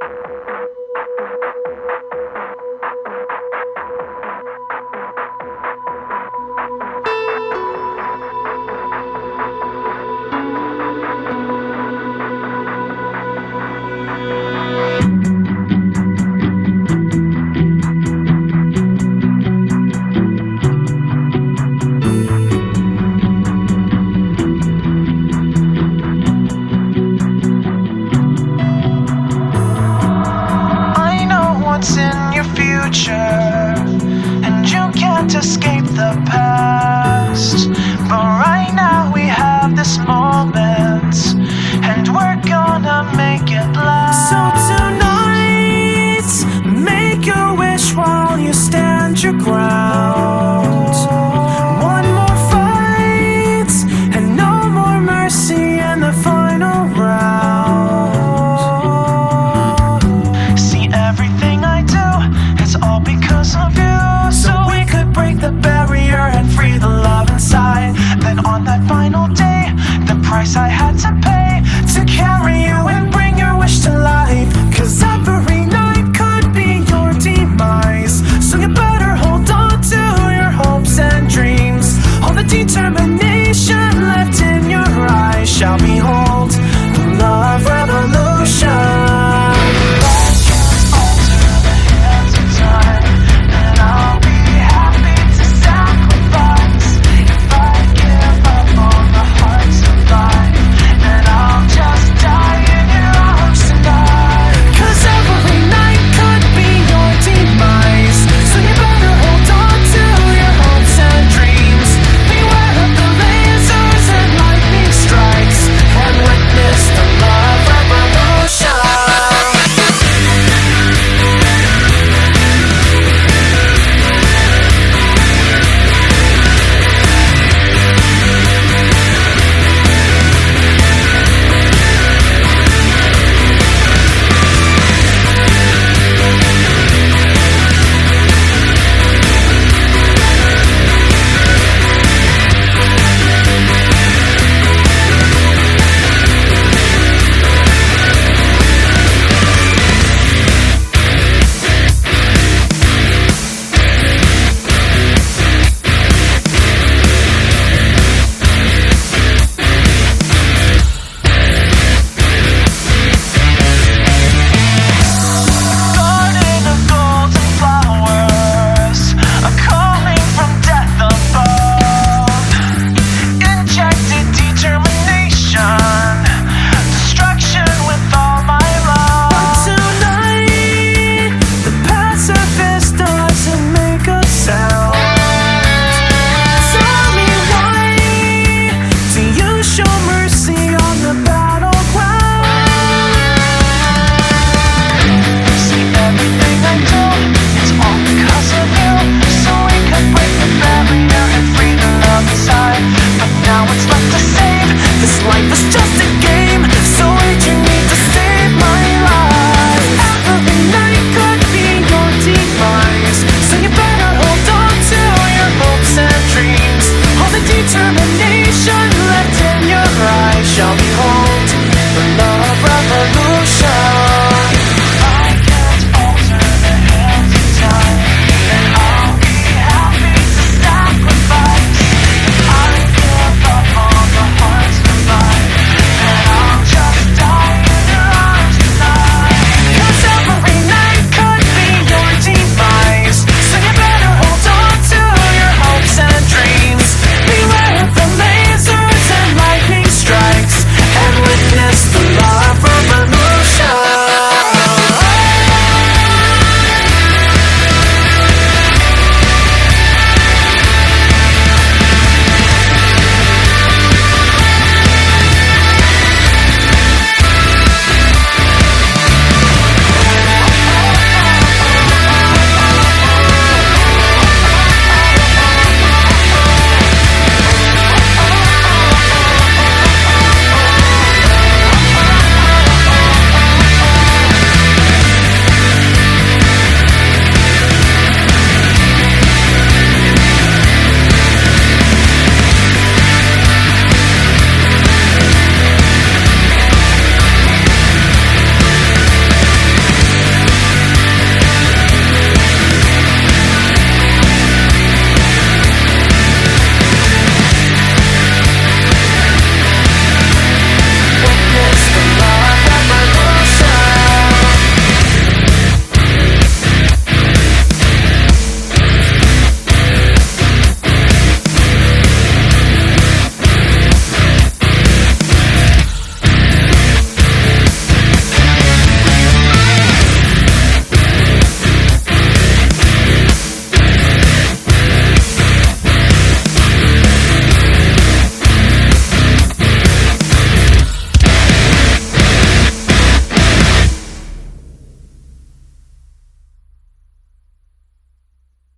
In your future, and you can't escape the past. But right now we have this moment, and we're gonna make it last. So tonight, make a wish while you stand your ground. One more fight, and no more mercy in the final round. See, everything I do, it's all because of you. So we could break the barrier and free the love inside. Then on that final day, the price I had to pay to carry you and bring your wish to life. Cause every night could be your demise. So you better hold on to your hopes and dreams. All the determination left in your eyes shall behold the love revolution. Now what's left to save? This life is just a game, so wait, you need